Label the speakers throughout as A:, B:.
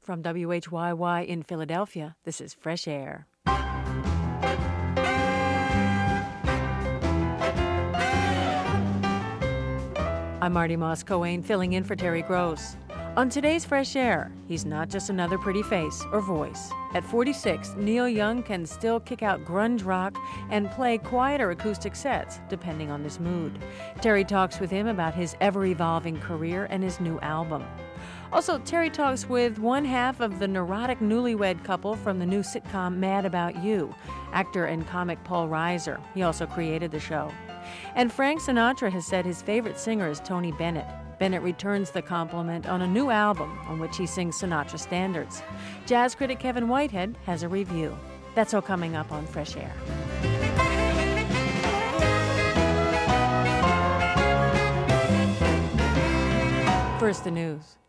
A: From WHYY in Philadelphia, this is Fresh Air. I'm Marty Moss-Coane, filling in for Terry Gross. On today's Fresh Air, he's not just another pretty face or voice. At 46, Neil Young can still kick out grunge rock and play quieter acoustic sets, depending on his mood. Terry talks with him about his ever-evolving career and his new album. Also, Terry talks with one half of the neurotic newlywed couple from the new sitcom Mad About You, actor and comic Paul Reiser. He also created the show. And Frank Sinatra has said his favorite singer is Tony Bennett. Bennett returns the compliment on a new album on which he sings Sinatra standards. Jazz critic Kevin Whitehead has a review. That's all coming up on Fresh Air. First, the news.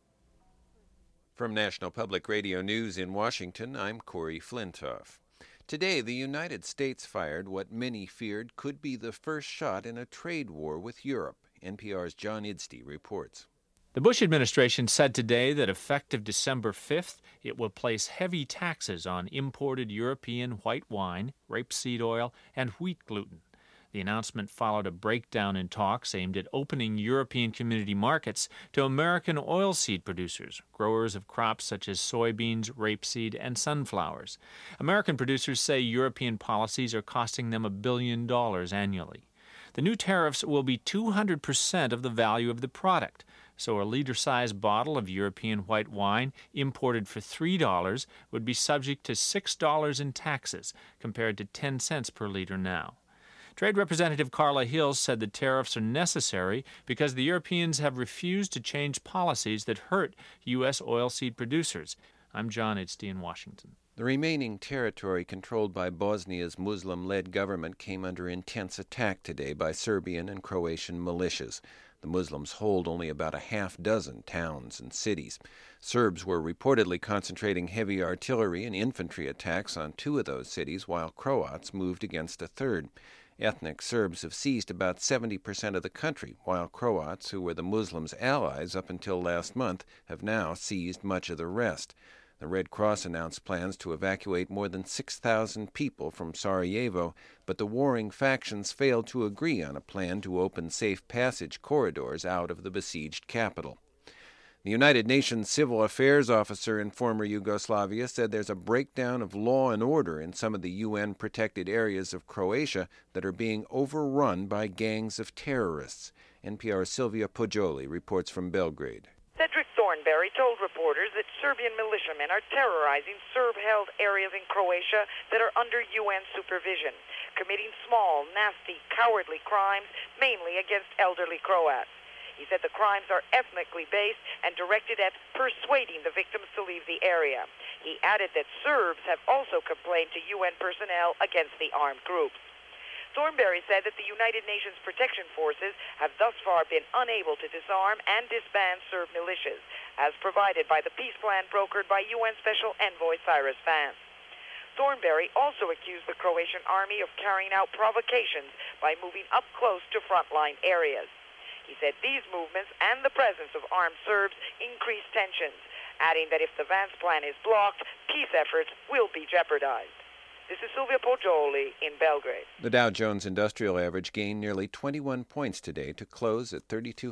B: From National Public Radio News in Washington, I'm Corey Flintoff. Today, the United States fired what many feared could be the first shot in a trade war with Europe. NPR's John Idstey reports.
C: The Bush administration said today that effective December 5th, it will place heavy taxes on imported European white wine, rapeseed oil, and wheat gluten. The announcement followed a breakdown in talks aimed at opening European community markets to American oilseed producers, growers of crops such as soybeans, rapeseed, and sunflowers. American producers say European policies are costing them $1 billion annually. The new tariffs will be 200% of the value of the product, so a liter-sized bottle of European white wine imported for $3 would be subject to $6 in taxes, compared to 10 cents per liter now. Trade Representative Carla Hills said the tariffs are necessary because the Europeans have refused to change policies that hurt U.S. oilseed producers. I'm John Idstey in Washington.
B: The remaining territory controlled by Bosnia's Muslim-led government came under intense attack today by Serbian and Croatian militias. The Muslims hold only about a half dozen towns and cities. Serbs were reportedly concentrating heavy artillery and infantry attacks on 2 of those cities, while Croats moved against a third. Ethnic Serbs have seized about 70% of the country, while Croats, who were the Muslims' allies up until last month, have now seized much of the rest. The Red Cross announced plans to evacuate more than 6,000 people from Sarajevo, but the warring factions failed to agree on a plan to open safe passage corridors out of the besieged capital. The United Nations Civil Affairs Officer in former Yugoslavia said there's a breakdown of law and order in some of the UN-protected areas of Croatia that are being overrun by gangs of terrorists. NPR's Sylvia Poggioli reports from Belgrade.
D: Cedric Thornberry told reporters that Serbian militiamen are terrorizing Serb-held areas in Croatia that are under UN supervision, committing small, nasty, cowardly crimes, mainly against elderly Croats. He said the crimes are ethnically based and directed at persuading the victims to leave the area. He added that Serbs have also complained to UN personnel against the armed groups. Thornberry said that the United Nations Protection Forces have thus far been unable to disarm and disband Serb militias, as provided by the peace plan brokered by UN Special Envoy Cyrus Vance. Thornberry also accused the Croatian army of carrying out provocations by moving up close to frontline areas. He said these movements and the presence of armed Serbs increase tensions, adding that if the Vance plan is blocked, peace efforts will be jeopardized. This is Sylvia Poggioli in Belgrade.
B: The Dow Jones Industrial Average gained nearly 21 points today to close at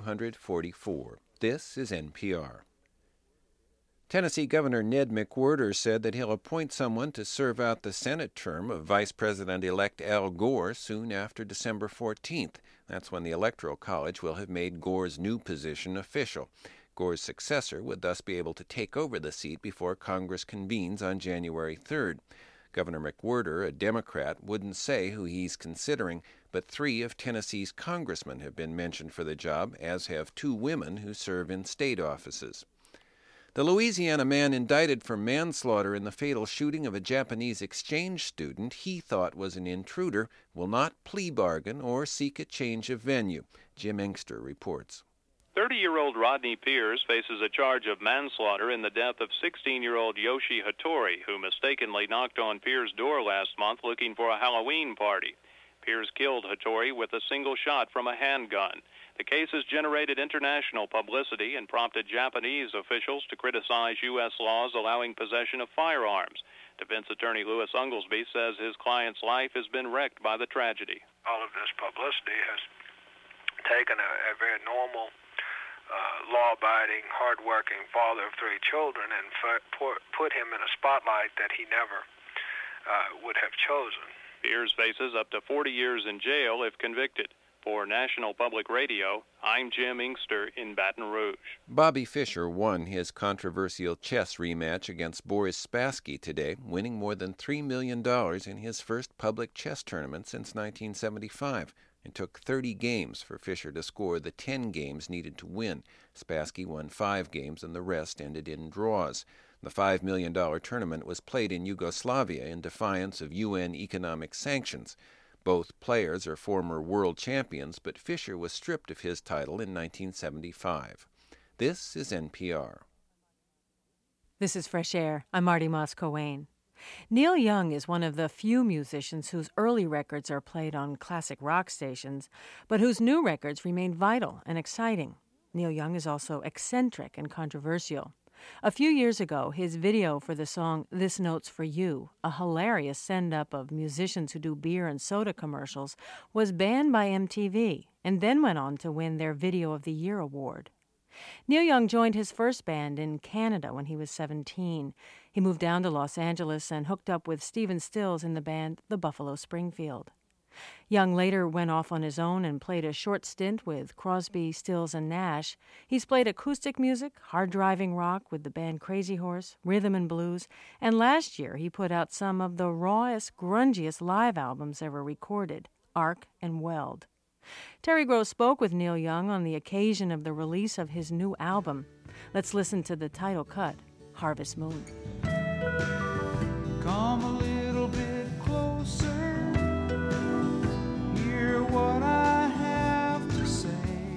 B: 3,244. This is NPR. Tennessee Governor Ned McWhorter said that he'll appoint someone to serve out the Senate term of Vice President-elect Al Gore soon after December 14th. That's when the Electoral College will have made Gore's new position official. Gore's successor would thus be able to take over the seat before Congress convenes on January 3rd. Governor McWhorter, a Democrat, wouldn't say who he's considering, but 3 of Tennessee's congressmen have been mentioned for the job, as have 2 women who serve in state offices. The Louisiana man indicted for manslaughter in the fatal shooting of a Japanese exchange student he thought was an intruder will not plea bargain or seek a change of venue. Jim Engster reports.
E: 30-year-old Rodney Pierce faces a charge of manslaughter in the death of 16-year-old Yoshi Hattori, who mistakenly knocked on Pierce's door last month looking for a Halloween party. Pierce killed Hattori with a single shot from a handgun. The case has generated international publicity and prompted Japanese officials to criticize U.S. laws allowing possession of firearms. Defense attorney Louis Unglesby says his client's life has been wrecked by the tragedy.
F: All of this publicity has taken a very normal, law-abiding, hard-working father of 3 children and put him in a spotlight that he never would have chosen.
E: Pierce faces up to 40 years in jail if convicted. For National Public Radio, I'm Jim Inkster in Baton Rouge.
B: Bobby Fischer won his controversial chess rematch against Boris Spassky today, winning more than $3 million in his first public chess tournament since 1975. It took 30 games for Fischer to score the 10 games needed to win. Spassky won 5 games and the rest ended in draws. The $5 million tournament was played in Yugoslavia in defiance of UN economic sanctions. Both players are former world champions, but Fischer was stripped of his title in 1975. This is NPR.
A: This is Fresh Air. I'm Marty Moss-Coane. Neil Young is one of the few musicians whose early records are played on classic rock stations, but whose new records remain vital and exciting. Neil Young is also eccentric and controversial. A few years ago, his video for the song This Note's for You, a hilarious send-up of musicians who do beer and soda commercials, was banned by MTV and then went on to win their Video of the Year award. Neil Young joined his first band in Canada when he was 17. He moved down to Los Angeles and hooked up with Stephen Stills in the band The Buffalo Springfield. Young later went off on his own and played a short stint with Crosby, Stills, and Nash. He's played acoustic music, hard-driving rock with the band Crazy Horse, rhythm and blues, and last year he put out some of the rawest, grungiest live albums ever recorded, Arc and Weld. Terry Gross spoke with Neil Young on the occasion of the release of his new album. Let's listen to the title cut, Harvest Moon.
G: Come a little bit closer. Hear what I have to say.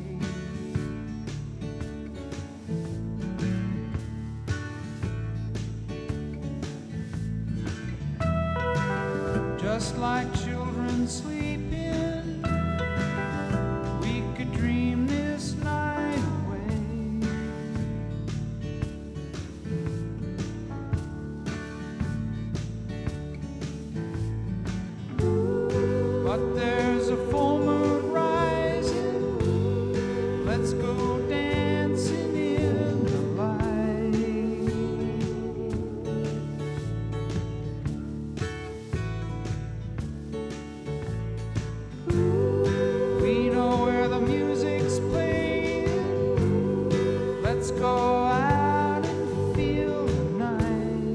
G: Just like children sleeping, we could dream this night away. But there's a full moon rising. Let's go dancing in the light. We know where the music's playing. Let's go out and feel the night.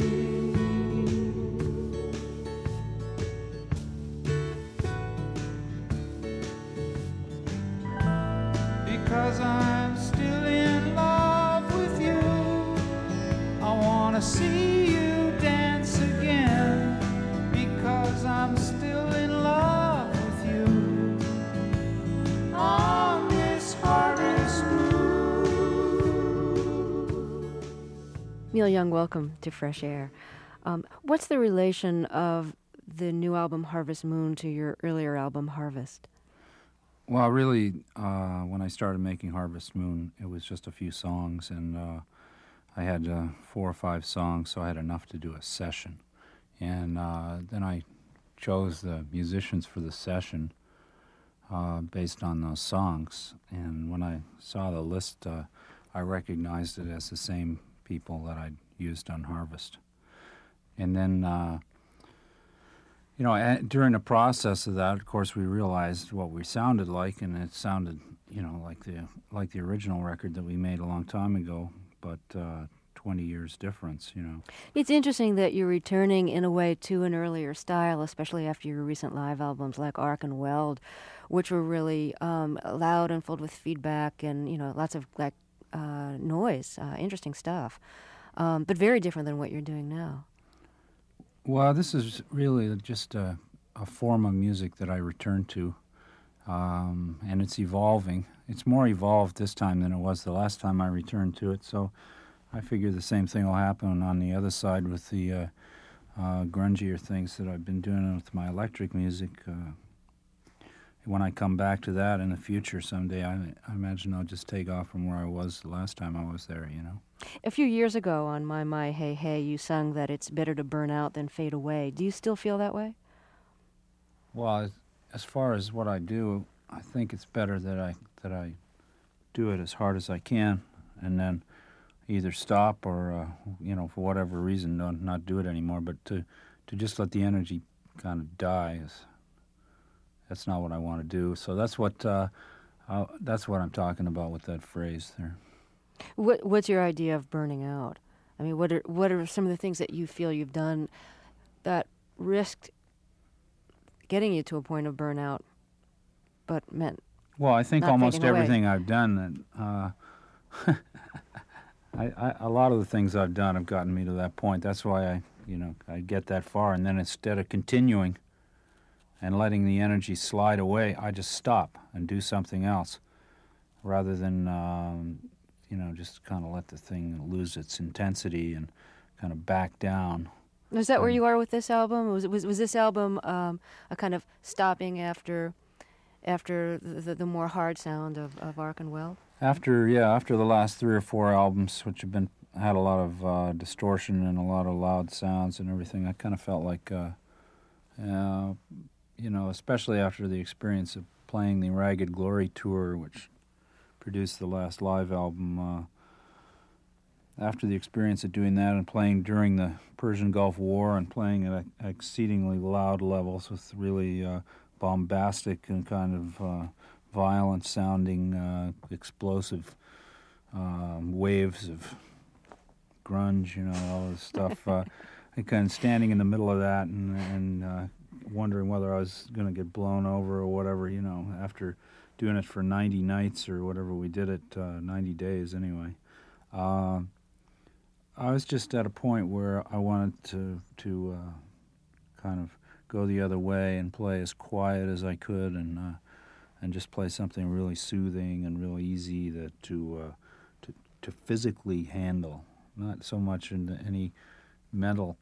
G: Because I'm still in love with you. I wanna see you dance again. Because I'm still in love with you. On this harvest moon.
H: Neil Young, welcome to Fresh Air. What's the relation of the new album Harvest Moon to your earlier album Harvest?
I: Well, really, when I started making Harvest Moon, it was just a few songs, and I had 4 or 5 songs, so I had enough to do a session. And then I chose the musicians for the session based on those songs. And when I saw the list, I recognized it as the same people that I'd used on Harvest. And then during the process of that, of course, we realized what we sounded like, and it sounded, like the original record that we made a long time ago, but 20 years difference,
H: It's interesting that you're returning in a way to an earlier style, especially after your recent live albums like Arc and Weld, which were really loud and filled with feedback and, lots of noise, interesting stuff, but very different than what you're doing now.
I: Well, this is really just a form of music that I return to, and it's evolving. It's more evolved this time than it was the last time I returned to it, so I figure the same thing will happen on the other side with the grungier things that I've been doing with my electric music. when I come back to that in the future someday, I imagine I'll just take off from where I was the last time I was there, you know.
H: A few years ago on My Hey Hey, you sung that it's better to burn out than fade away. Do you still feel that way?
I: Well, as far as what I do, I think it's better that I do it as hard as I can, and then either stop or, for whatever reason, not do it anymore. But to just let the energy kind of die that's not what I want to do. So that's what I'm talking about with that phrase there.
H: What's your idea of burning out? I mean, what are some of the things that you feel you've done that risked getting you to a point of burnout, but meant?
I: Well, I think
H: not
I: almost everything
H: away?
I: I've done, a lot of the things I've done have gotten me to that point. That's why I get that far, and then instead of continuing and letting the energy slide away, I just stop and do something else, rather than just kind of let the thing lose its intensity and kind of back down.
H: Is that where you are with this album? Was this album a kind of stopping after the more hard sound of Ark and Weld?
I: After the last 3 or 4 albums, which had a lot of distortion and a lot of loud sounds and everything, I kind of felt like, especially after the experience of playing the Ragged Glory tour, which produced the last live album. After the experience of doing that and playing during the Persian Gulf War and playing at exceedingly loud levels with really bombastic and kind of violent-sounding, explosive waves of grunge, all this stuff. I kind of standing in the middle of that and wondering whether I was going to get blown over or whatever, after doing it for 90 nights or whatever we did it, 90 days anyway. I was just at a point where I wanted to kind of go the other way and play as quiet as I could and just play something really soothing and real easy to physically handle, not so much in any mental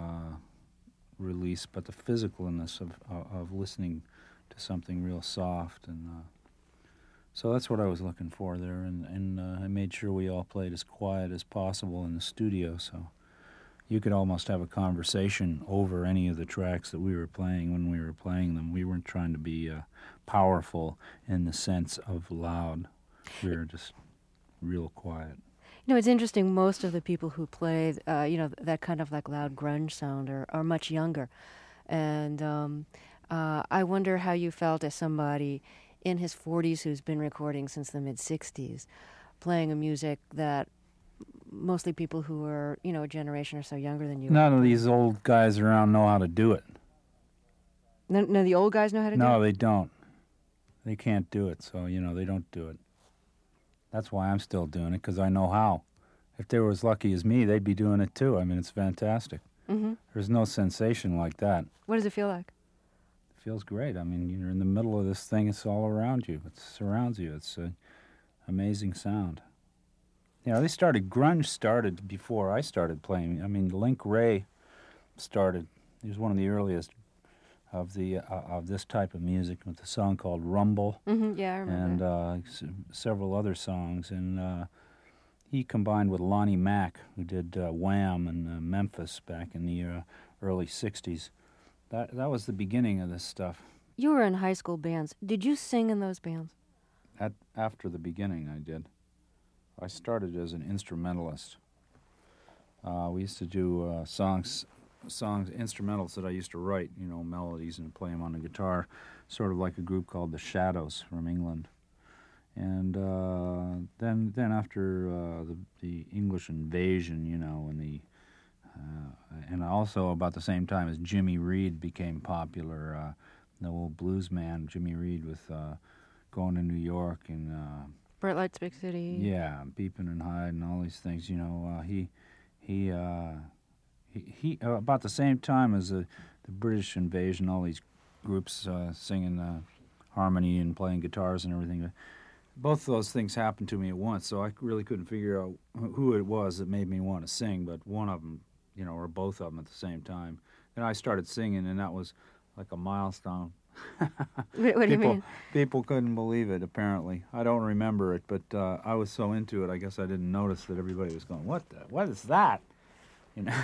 I: release, but the physicalness of listening to something real soft. And so that's what I was looking for there, and I made sure we all played as quiet as possible in the studio, so you could almost have a conversation over any of the tracks that we were playing when we were playing them. We weren't trying to be powerful in the sense of loud. We were just real quiet.
H: It's interesting. Most of the people who play, that kind of like loud grunge sound are much younger. And I wonder how you felt as somebody in his 40s who's been recording since the mid-60s, playing a music that mostly people who are, a generation or so younger than you.
I: None of these old guys around know how to do it.
H: None of the old guys know how to do it?
I: No, they don't. They can't do it, so, they don't do it. That's why I'm still doing it, because I know how. If they were as lucky as me, they'd be doing it too. I mean, it's fantastic.
H: Mm-hmm.
I: There's no sensation like that.
H: What does it feel like?
I: It feels great. I mean, you're in the middle of this thing. It's all around you. It surrounds you. It's an amazing sound. Grunge started before I started playing. I mean, Link Wray started. He was one of the earliest of this type of music with a song called Rumble.
H: Mm-hmm. Yeah, I remember.
I: And several other songs. And he combined with Lonnie Mack, who did Wham! And Memphis back in the early 60s. That was the beginning of this stuff.
H: You were in high school bands. Did you sing in those bands?
I: After the beginning, I did. I started as an instrumentalist. We used to do songs, instrumentals that I used to write, melodies and play them on the guitar, sort of like a group called the Shadows from England. And then after the English invasion, and also about the same time as Jimmy Reed became popular, the old blues man Jimmy Reed with Going to New York and
H: Bright Lights, Big City.
I: Yeah, Beepin' and Hyde and all these things. He about the same time as the British invasion, all these groups singing harmony and playing guitars and everything. Both of those things happened to me at once, so I really couldn't figure out who it was that made me want to sing, but one of them, or both of them at the same time. Then I started singing, and that was like a milestone.
H: What do you mean?
I: People couldn't believe it, apparently. I don't remember it, but I was so into it, I guess I didn't notice that everybody was going, what is that? You know,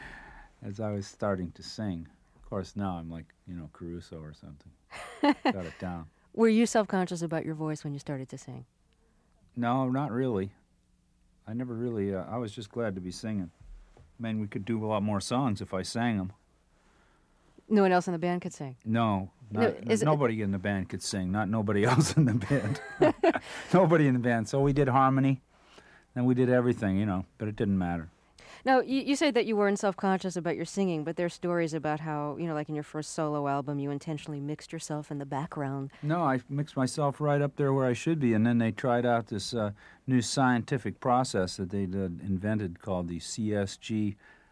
I: as I was starting to sing. Of course, now I'm like, Caruso or something. Got it down.
H: Were you self-conscious about your voice when you started to sing?
I: No, not really. I never really, I was just glad to be singing. I mean, we could do a lot more songs if I sang them.
H: No one else in the band could sing?
I: No, nobody in the band could sing, not nobody else in the band. Nobody in the band. So we did harmony, and we did everything, but it didn't matter.
H: Now, you say that you weren't self-conscious about your singing, but there are stories about how, like in your first solo album, you intentionally mixed yourself in the background.
I: No, I mixed myself right up there where I should be, and then they tried out this new scientific process that they'd invented called the CSG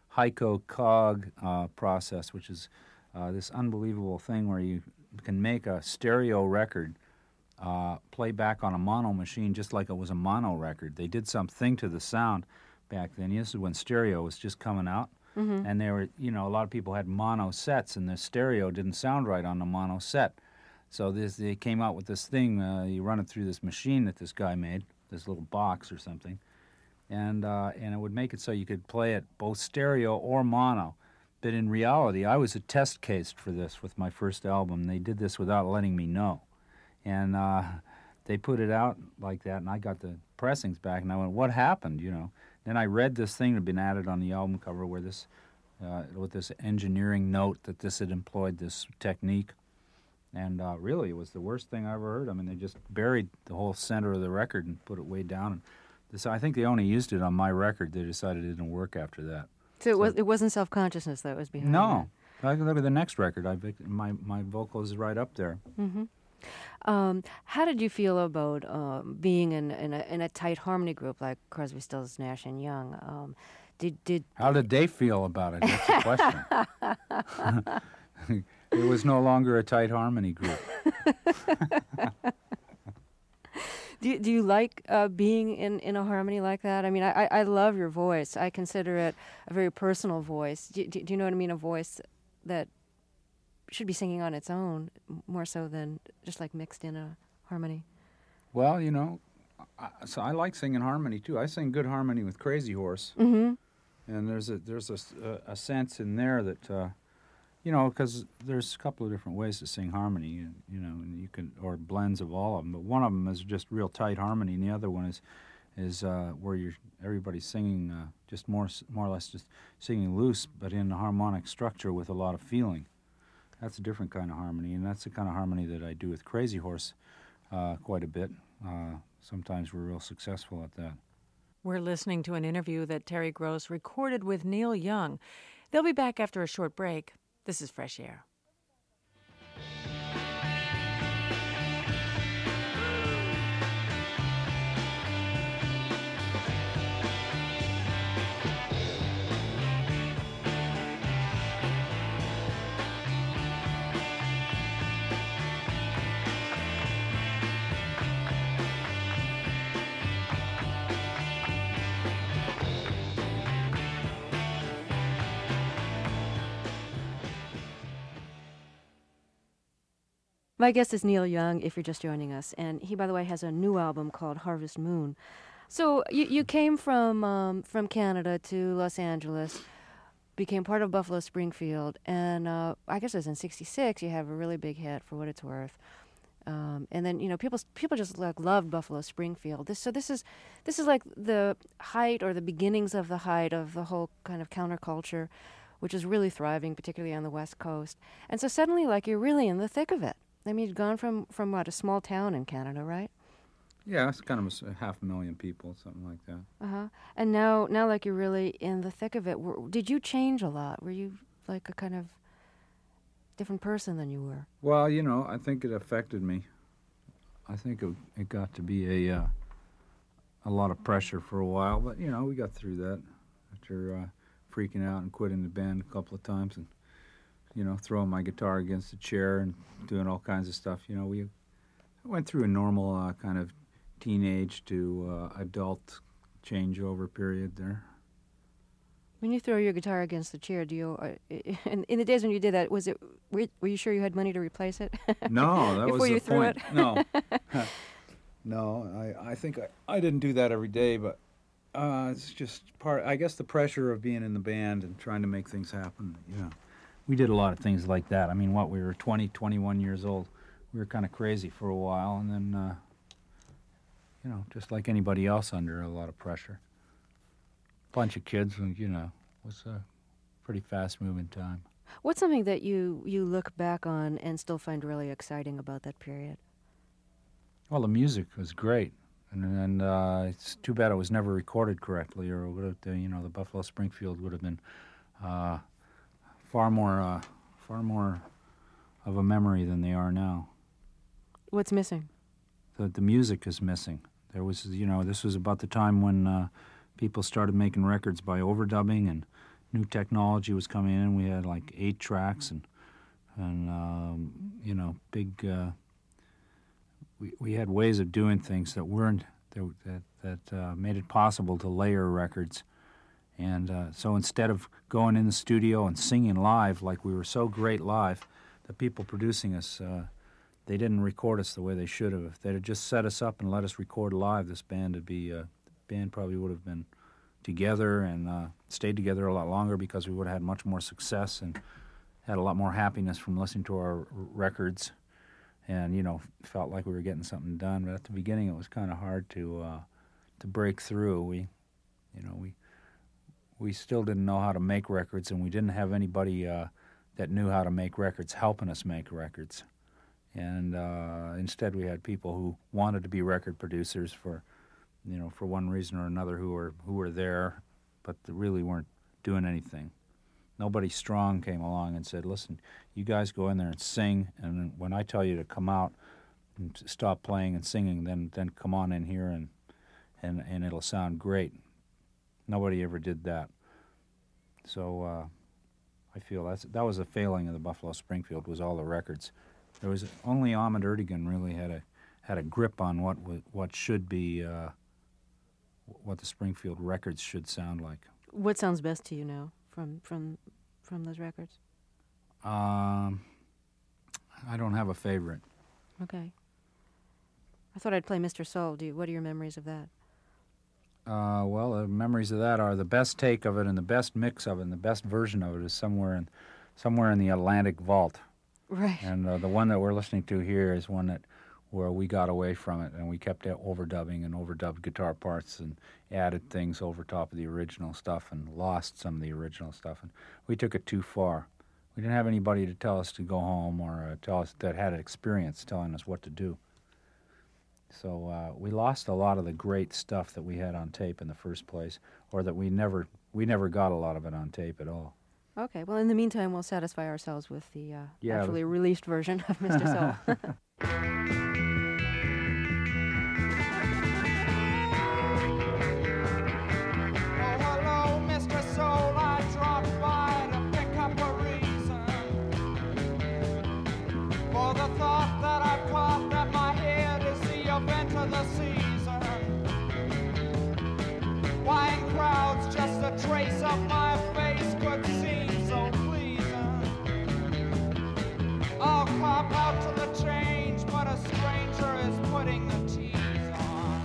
I: Hyco-Cog process, which is this unbelievable thing where you can make a stereo record play back on a mono machine just like it was a mono record. They did something to the sound back then. This is when stereo was just coming out, and they were, a lot of people had mono sets, and the stereo didn't sound right on the mono set. So they came out with this thing. You run it through this machine that this guy made, this little box or something, and it would make it so you could play it both stereo or mono. But in reality, I was a test case for this with my first album. They did this without letting me know, and they put it out like that, and I got the pressings back, and I went, "What happened?" Then I read this thing that had been added on the album cover where this, with this engineering note that this had employed this technique. And really, it was the worst thing I ever heard. I mean, they just buried the whole center of the record and put it way down. And I think they only used it on my record. They decided it didn't work after that.
H: So it wasn't self-consciousness that was behind
I: No. That? Look at the next record. My vocal is right up there.
H: Mm-hmm. How did you feel about being in a tight harmony group like Crosby, Stills, Nash and Young?
I: How did they feel about it? That's the question. It was no longer a tight harmony group.
H: Do you like being in a harmony like that? I mean, I love your voice. I consider it a very personal voice. Do you know what I mean? A voice that should be singing on its own more so than just like mixed in a harmony.
I: Well, so I like singing harmony too. I sing good harmony with Crazy Horse,
H: and
I: there's a sense in there that because there's a couple of different ways to sing harmony, and you can, or blends of all of them. But one of them is just real tight harmony, and the other one is where everybody's singing just more or less just singing loose, but in a harmonic structure with a lot of feeling. That's a different kind of harmony, and that's the kind of harmony that I do with Crazy Horse quite a bit. Sometimes we're real successful at that.
A: We're listening to an interview that Terry Gross recorded with Neil Young. They'll be back after a short break. This is Fresh Air.
H: My guest is Neil Young, if you're just joining us, and he, by the way, has a new album called Harvest Moon. So you came from Canada to Los Angeles, became part of Buffalo Springfield, and I guess it was in '66 you have a really big hit, For What It's Worth. And then people just like loved Buffalo Springfield. This is like the height or the beginnings of the height of the whole kind of counterculture, which is really thriving, particularly on the West Coast. And so suddenly, like, you're really in the thick of it. I mean, you'd gone from what, a small town in Canada, right?
I: Yeah, it's kind of 500,000 people, something like that.
H: Uh-huh. And now, like, you're really in the thick of it. Did you change a lot? Were you like a kind of different person than you were?
I: Well, I think it affected me. I think it got to be a lot of pressure for a while, but we got through that after freaking out and quitting the band a couple of times and throwing my guitar against the chair and doing all kinds of stuff. We went through a normal kind of teenage to adult changeover period there.
H: When you throw your guitar against the chair, do you? In the days when you did that, were you sure you had money to replace it?
I: No, that was
H: Before you
I: the
H: threw
I: point.
H: it?
I: No, no, I think I didn't do that every day, but it's just part. I guess the pressure of being in the band and trying to make things happen. We did a lot of things like that. I mean, we were 20, 21 years old. We were kind of crazy for a while, and then, just like anybody else, under a lot of pressure. Bunch of kids, and was a pretty fast-moving time.
H: What's something that you look back on and still find really exciting about that period?
I: Well, the music was great, and it's too bad it was never recorded correctly, or it would have, the Buffalo Springfield would have been far more of a memory than they are now.
H: What's missing?
I: The music is missing. There was, this was about the time when people started making records by overdubbing, and new technology was coming in. We had like 8 tracks and big. We had ways of doing things that made it possible to layer records, and so instead of going in the studio and singing live like we were so great live, the people producing us, they didn't record us the way they should have. If they'd have just set us up and let us record live, this band band probably would have been together and stayed together a lot longer, because we would have had much more success and had a lot more happiness from listening to our records, and felt like we were getting something done. But at the beginning, it was kind of hard to break through. We still didn't know how to make records, and we didn't have anybody that knew how to make records helping us make records. And instead, we had people who wanted to be record producers for one reason or another, who were there, but they really weren't doing anything. Nobody strong came along and said, "Listen, you guys go in there and sing, and when I tell you to come out and stop playing and singing, then come on in here and it'll sound great." Nobody ever did that. So I feel that was a failing of the Buffalo Springfield, was all the records. There was only Ahmet Ertegun really had a grip on what should be. What the Springfield records should sound like.
H: What sounds best to you now from those records?
I: I don't have a favorite.
H: Okay. I thought I'd play Mr. Soul. What are your memories of that?
I: Well, the memories of that are the best take of it and the best mix of it and the best version of it is somewhere in the Atlantic Vault.
H: Right.
I: And the one that we're listening to here is one where we got away from it, and we kept overdubbing and overdubbed guitar parts and added things over top of the original stuff and lost some of the original stuff. And we took it too far. We didn't have anybody to tell us to go home or tell us that had experience telling us what to do. So we lost a lot of the great stuff that we had on tape in the first place, or that we never got a lot of it on tape at all.
H: Okay. Well, in the meantime, we'll satisfy ourselves with the actually released version of Mr. Soul.
G: Trace of my face could seem so pleasing. I'll cop out to the change, but a stranger is putting the tease on.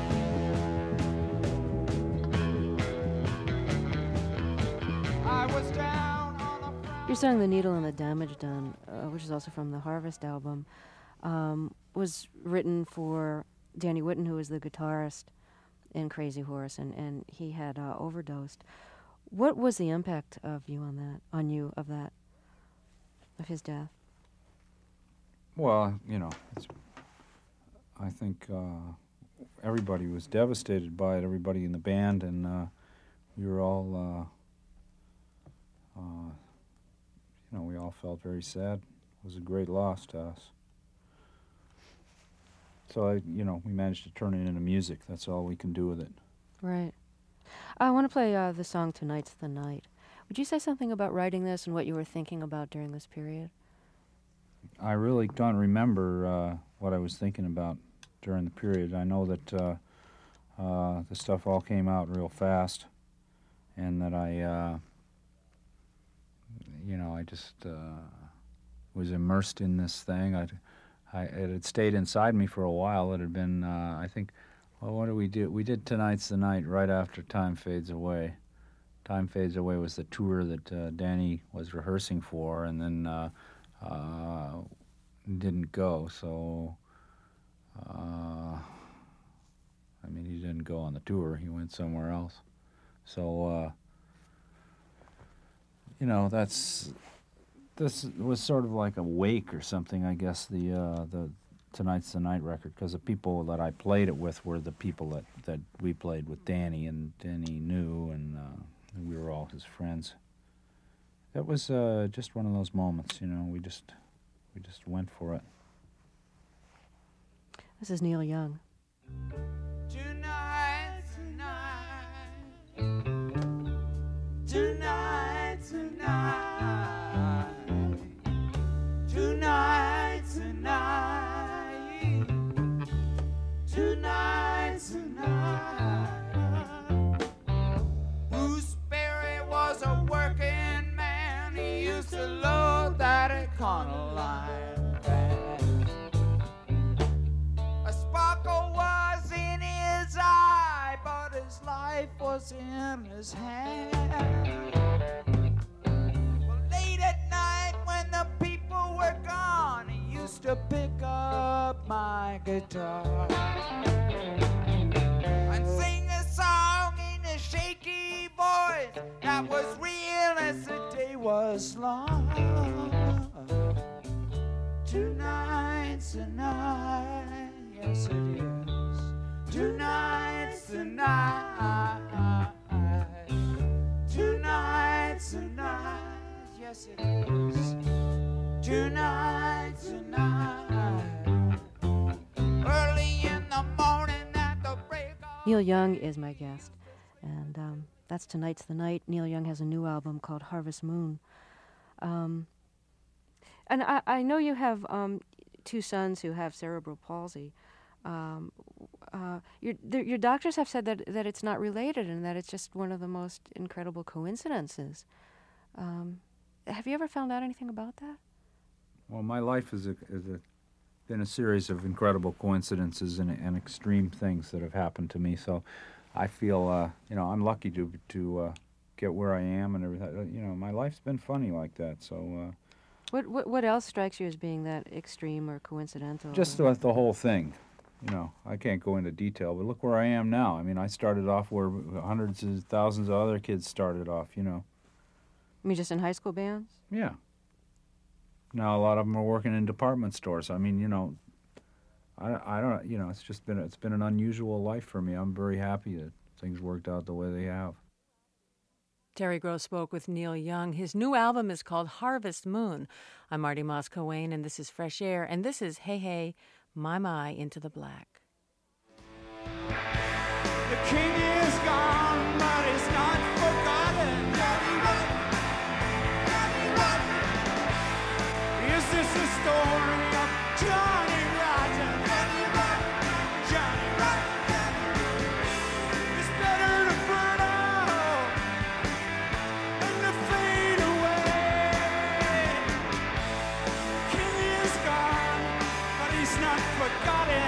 G: I was down on the front.
H: Your song "The Needle and the Damage Done," which is also from the Harvest album, was written for Danny Whitten, who was the guitarist in Crazy Horse, and he had overdosed. What was the impact of his death?
I: Well, I think everybody was devastated by it. Everybody in the band, and we were all, we all felt very sad. It was a great loss to us. So, we managed to turn it into music. That's all we can do with it.
H: Right. I want to play the song "Tonight's the Night." Would you say something about writing this and what you were thinking about during this period?
I: I really don't remember what I was thinking about during the period. I know that the stuff all came out real fast, and that I just was immersed in this thing. It had stayed inside me for a while. It had been, I think, well, what did we do? We did Tonight's the Night right after Time Fades Away. Time Fades Away was the tour that Danny was rehearsing for, and then didn't go. So, he didn't go on the tour. He went somewhere else. So, this was sort of like a wake or something, I guess, the Tonight's the Night record, because the people that I played it with were the people that we played with Danny, and Danny knew, and we were all his friends. That was just one of those moments, we just went for it.
H: This is Neil Young.
G: Tonight, tonight, tonight, tonight, tonight, tonight, tonight, tonight. Bruce Berry was a working man. He used to load that Econoline. A sparkle was in his eye, but his life was in his hand. Well, late at night when the people were gone, he used to pick up my guitar and sing a song in a shaky voice that was real as the day was long. Tonight's the night, yes it is. Tonight's the night. Tonight's the night, yes it is. Tonight's the night. Early in the morning at the break of...
H: Neil Young is my guest, and that's Tonight's the Night. Neil Young has a new album called Harvest Moon. And I know you have two sons who have cerebral palsy. Your doctors have said that it's not related and that it's just one of the most incredible coincidences. Have you ever found out anything about that?
I: Well, my life has been a series of incredible coincidences and extreme things that have happened to me. So I feel, I'm lucky to get where I am and everything. My life's been funny like that. So.
H: What else strikes you as being that extreme or coincidental?
I: Just the whole thing. I can't go into detail, but look where I am now. I started off where hundreds of thousands of other kids started off, You
H: mean just in high school bands?
I: Yeah. Now a lot of them are working in department stores. I don't, it's been an unusual life for me. I'm very happy that things worked out the way they have.
A: Terry Gross spoke with Neil Young. His new album is called Harvest Moon. I'm Marty Moss Coane, and this is Fresh Air, and this is Hey Hey, My, Into the Black.
G: The king is gone, but he's not forgotten. Is this the story of Johnny Rotten? Johnny Rotten. It's better to burn out than to fade away. King is gone, but he's not forgotten.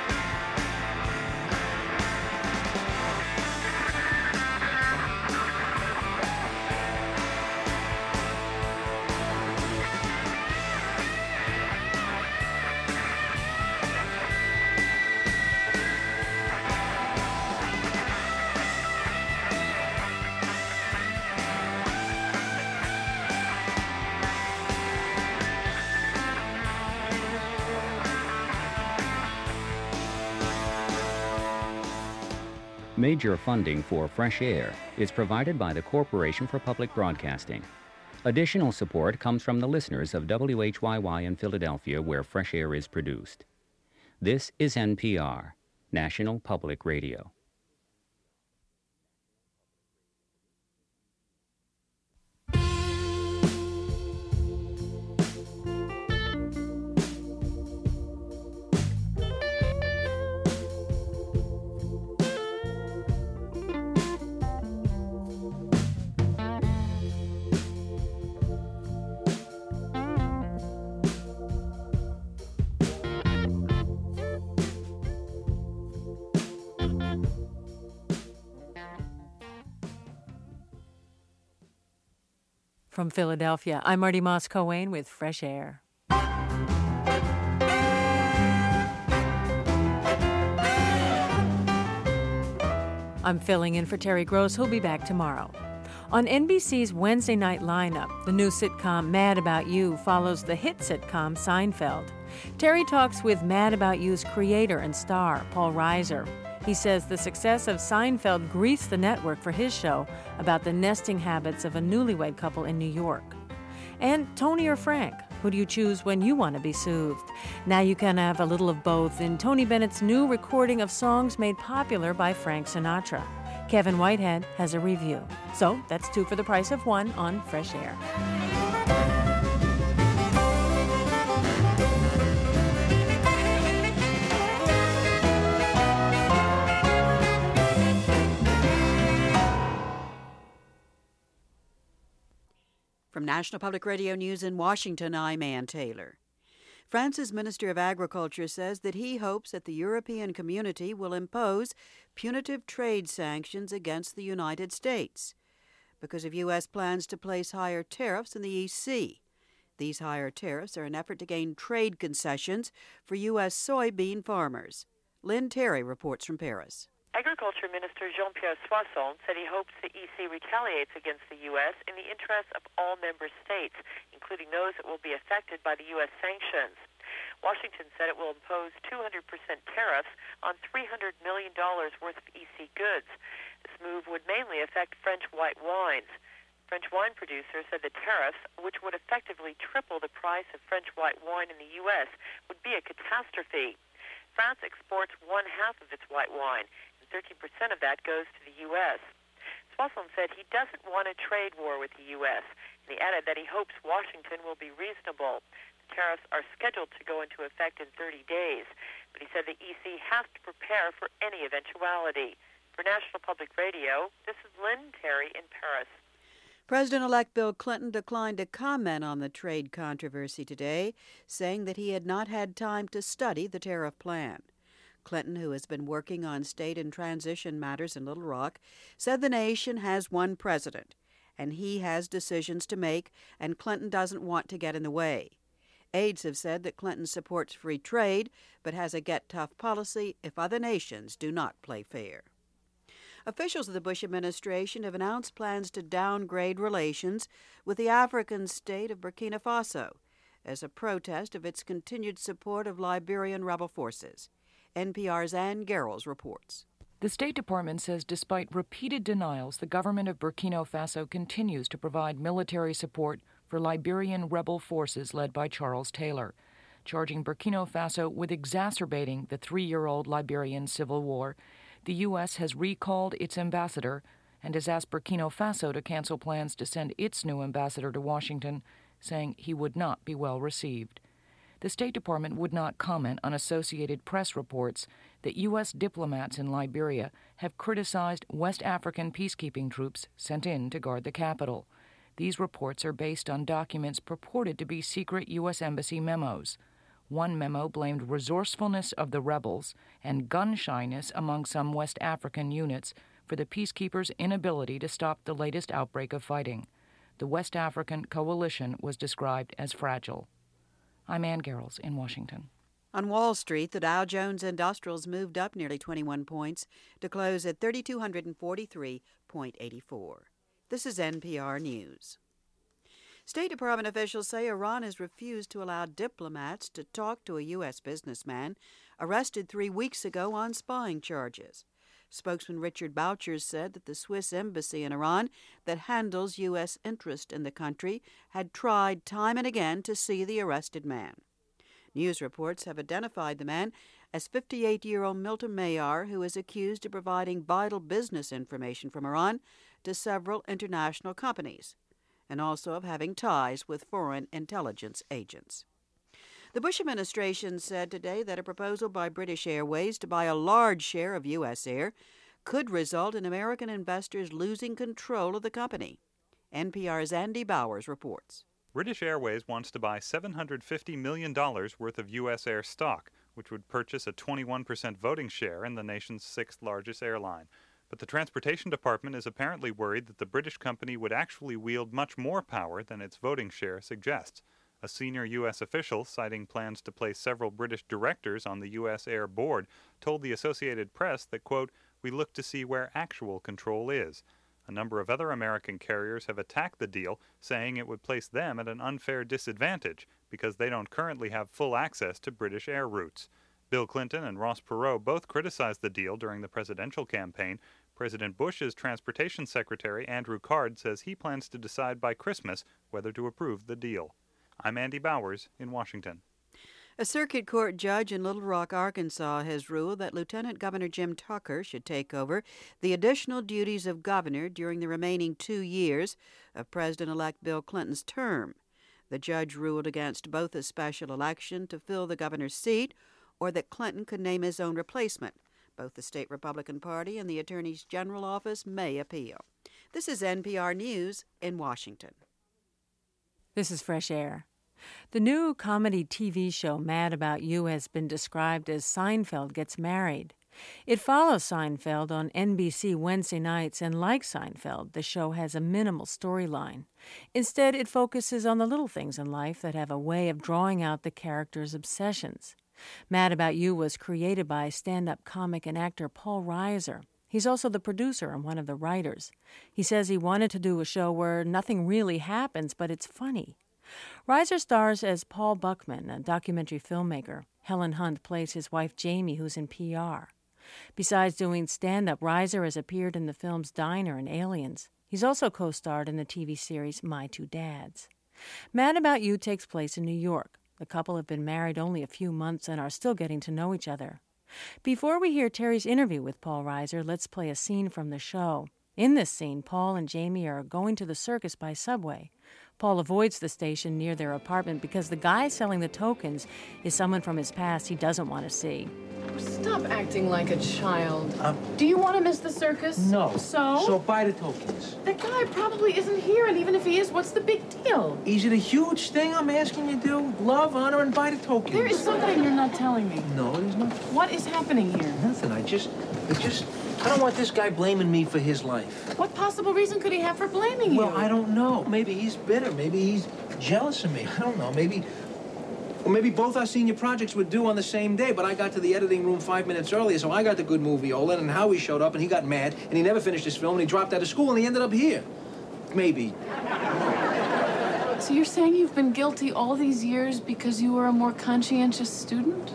J: Major funding for Fresh Air is provided by the Corporation for Public Broadcasting. Additional support comes from the listeners of WHYY in Philadelphia, where Fresh Air is produced. This is NPR, National Public Radio.
A: From Philadelphia, I'm Marty Moss Coane with Fresh Air. I'm filling in for Terry Gross, who'll be back tomorrow. On NBC's Wednesday night lineup, the new sitcom Mad About You follows the hit sitcom Seinfeld. Terry talks with Mad About You's creator and star, Paul Reiser. He says the success of Seinfeld greased the network for his show about the nesting habits of a newlywed couple in New York. And Tony or Frank, who do you choose when you want to be soothed? Now you can have a little of both in Tony Bennett's new recording of songs made popular by Frank Sinatra. Kevin Whitehead has a review. So that's 2 for the price of 1 on Fresh Air.
K: From National Public Radio News in Washington, I'm Ann Taylor. France's Minister of Agriculture says that he hopes that the European community will impose punitive trade sanctions against the United States because of U.S. plans to place higher tariffs in the EC. These higher tariffs are an effort to gain trade concessions for U.S. soybean farmers. Lynn Terry reports from Paris.
L: Agriculture Minister Jean-Pierre Soisson said he hopes the EC retaliates against the U.S. in the interests of all member states, including those that will be affected by the U.S. sanctions. Washington said it will impose 200% tariffs on $300 million worth of EC goods. This move would mainly affect French white wines. French wine producers said the tariffs, which would effectively triple the price of French white wine in the U.S., would be a catastrophe. France exports 1/2 of its white wine, and 13% of that goes to the U.S. Soisson said he doesn't want a trade war with the U.S., and he added that he hopes Washington will be reasonable. The tariffs are scheduled to go into effect in 30 days, but he said the EC has to prepare for any eventuality. For National Public Radio, this is Lynn Terry in Paris.
K: President-elect Bill Clinton declined to comment on the trade controversy today, saying that he had not had time to study the tariff plan. Clinton, who has been working on state and transition matters in Little Rock, said the nation has one president, and he has decisions to make, and Clinton doesn't want to get in the way. Aides have said that Clinton supports free trade, but has a get-tough policy if other nations do not play fair. Officials of the Bush administration have announced plans to downgrade relations with the African state of Burkina Faso as a protest of its continued support of Liberian rebel forces. NPR's Ann Garrels reports.
M: The State Department says despite repeated denials, the government of Burkina Faso continues to provide military support for Liberian rebel forces led by Charles Taylor, charging Burkina Faso with exacerbating the 3-year-old Liberian civil war. The U.S. has recalled its ambassador and has asked Burkina Faso to cancel plans to send its new ambassador to Washington, saying he would not be well received. The State Department would not comment on Associated Press reports that U.S. diplomats in Liberia have criticized West African peacekeeping troops sent in to guard the capital. These reports are based on documents purported to be secret U.S. Embassy memos. One memo blamed resourcefulness of the rebels and gun shyness among some West African units for the peacekeepers' inability to stop the latest outbreak of fighting. The West African coalition was described as fragile. I'm Ann Garrels in Washington.
K: On Wall Street, the Dow Jones Industrials moved up nearly 21 points to close at 3,243.84. This is NPR News. State Department officials say Iran has refused to allow diplomats to talk to a U.S. businessman arrested 3 weeks ago on spying charges. Spokesman Richard Boucher said that the Swiss embassy in Iran that handles U.S. interest in the country had tried time and again to see the arrested man. News reports have identified the man as 58-year-old Milton Mayar, who is accused of providing vital business information from Iran to several international companies, and also of having ties with foreign intelligence agents. The Bush administration said today that a proposal by British Airways to buy a large share of U.S. Air could result in American investors losing control of the company. NPR's Andy Bowers reports.
N: British Airways wants to buy $750 million worth of U.S. Air stock, which would purchase a 21% voting share in the nation's 6th largest airline. But the Transportation Department is apparently worried that the British company would actually wield much more power than its voting share suggests. A senior U.S. official, citing plans to place several British directors on the U.S. Air Board, told the Associated Press that, quote, "We look to see where actual control is." A number of other American carriers have attacked the deal, saying it would place them at an unfair disadvantage because they don't currently have full access to British air routes. Bill Clinton and Ross Perot both criticized the deal during the presidential campaign. President Bush's transportation secretary, Andrew Card, says he plans to decide by Christmas whether to approve the deal. I'm Andy Bowers in Washington.
K: A circuit court judge in Little Rock, Arkansas, has ruled that Lieutenant Governor Jim Tucker should take over the additional duties of governor during the remaining 2 years of President-elect Bill Clinton's term. The judge ruled against both a special election to fill the governor's seat or that Clinton could name his own replacement. Both the state Republican Party and the Attorney General's office may appeal. This is NPR News in Washington.
A: This is Fresh Air. The new comedy TV show Mad About You has been described as Seinfeld Gets Married. It follows Seinfeld on NBC Wednesday nights, and like Seinfeld, the show has a minimal storyline. Instead, it focuses on the little things in life that have a way of drawing out the characters' obsessions. Mad About You was created by stand-up comic and actor Paul Reiser. He's also the producer and one of the writers. He says he wanted to do a show where nothing really happens, but it's funny. Reiser stars as Paul Buckman, a documentary filmmaker. Helen Hunt plays his wife Jamie, who's in PR. Besides doing stand-up, Reiser has appeared in the films Diner and Aliens. He's also co-starred in the TV series My Two Dads. Mad About You takes place in New York. The couple have been married only a few months and are still getting to know each other. Before we hear Terry's interview with Paul Reiser, let's play a scene from the show. In this scene, Paul and Jamie are going to the circus by subway. Paul avoids the station near their apartment because the guy selling the tokens is someone from his past he doesn't want to see.
O: Stop acting like a child. Do you want to miss the circus?
P: No.
O: So
P: buy the tokens.
O: The guy probably isn't here, and even if he is, what's the big deal?
P: Is it a huge thing I'm asking you to do? Love, honor, and buy the tokens.
O: There is something you're not telling me.
P: No, there's not.
O: What is happening here?
P: Nothing. I don't want this guy blaming me for his life.
O: What possible reason could he have for blaming you?
P: Well, I don't know. Maybe he's bitter. Maybe he's jealous of me. I don't know. Or maybe both our senior projects were due on the same day, but I got to the editing room 5 minutes earlier, so I got the good movie, Olin, and Howie showed up, and he got mad, and he never finished his film, and he dropped out of school, and he ended up here. Maybe.
O: So you're saying you've been guilty all these years because you were a more conscientious student?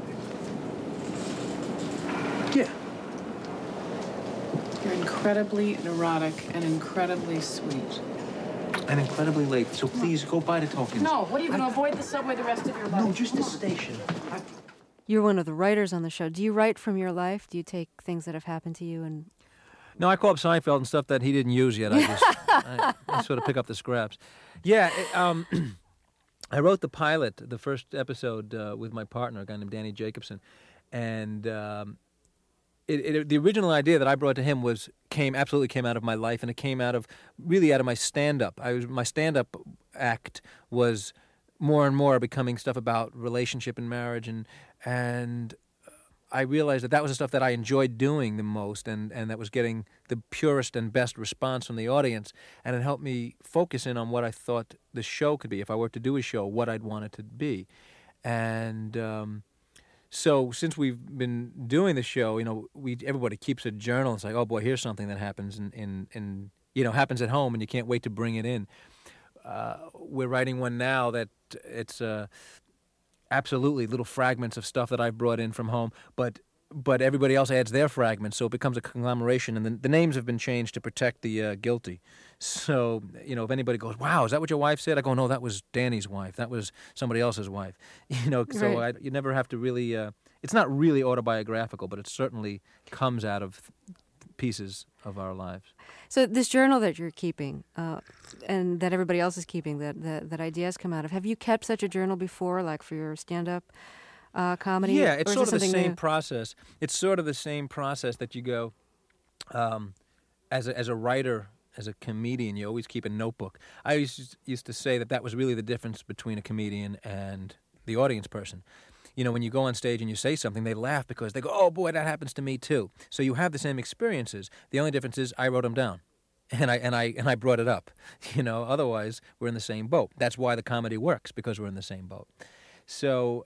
P: Yeah.
O: You're incredibly neurotic and incredibly sweet.
P: And incredibly late, so please go buy the tokens.
O: No, what are you going to avoid the subway the rest of your life?
P: No, just the station.
H: You're one of the writers on the show. Do you write from your life? Do you take things that have happened to you and...
Q: No, I call up Seinfeld and stuff that he didn't use yet. I sort of pick up the scraps. Yeah, I wrote the pilot, the first episode, with my partner, a guy named Danny Jacobson, and the original idea that I brought to him absolutely came out of my life, and it came out of my stand-up. My stand-up act was more and more becoming stuff about relationship and marriage, and I realized that was the stuff that I enjoyed doing the most, and that was getting the purest and best response from the audience, and it helped me focus in on what I thought the show could be. If I were to do a show, what I'd want it to be. And so since we've been doing the show, everybody keeps a journal. It's like, oh boy, here's something that happens in happens at home, and you can't wait to bring it in. We're writing one now that it's absolutely little fragments of stuff that I've brought in from home, but everybody else adds their fragments, so it becomes a conglomeration, and the names have been changed to protect the guilty. So, if anybody goes, wow, is that what your wife said? I go, no, that was Danny's wife. That was somebody else's wife. So
H: Right.
Q: you never have to really, it's not really autobiographical, but it certainly comes out of pieces of our lives.
H: So this journal that you're keeping, and that everybody else is keeping, that ideas come out of, have you kept such a journal before, like for your stand-up comedy?
Q: Yeah, it's sort of the same
H: new?
Q: process. It's sort of the same process that you go, as a writer, as a comedian, you always keep a notebook. I used to say that was really the difference between a comedian and the audience person. You know, when you go on stage and you say something, they laugh because they go, "Oh boy, that happens to me too." So you have the same experiences. The only difference is I wrote them down, and I brought it up. You know, otherwise we're in the same boat. That's why the comedy works, because we're in the same boat. So.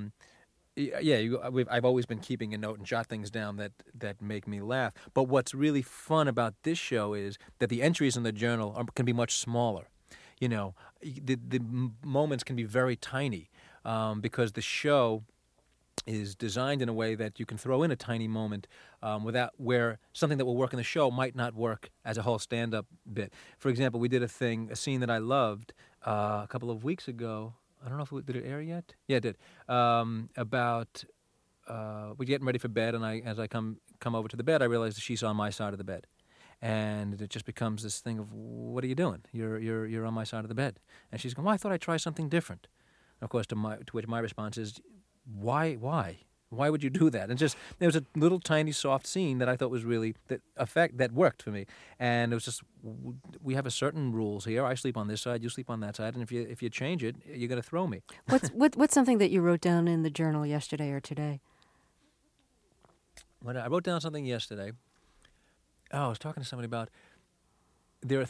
Q: I've always been keeping a note and jot things down that make me laugh. But what's really fun about this show is that the entries in the journal can be much smaller. You know, the moments can be very tiny because the show is designed in a way that you can throw in a tiny moment where something that will work in the show might not work as a whole stand-up bit. For example, we did a scene that I loved a couple of weeks ago. I don't know if did it air yet? Yeah, it did. About we're getting ready for bed, and as I come over to the bed, I realize that she's on my side of the bed, and it just becomes this thing of, what are you doing? You're on my side of the bed, and she's going, well, I thought I'd try something different. And of course, to which my response is, why would you do that? And just there was a little tiny soft scene that I thought was really that worked for me, and it was just, we have a certain rules here. I sleep on this side, you sleep on that side, and if you change it, you're going to throw me.
H: What's something that you wrote down in the journal yesterday or today?
Q: When I wrote down something yesterday, I was talking to somebody about there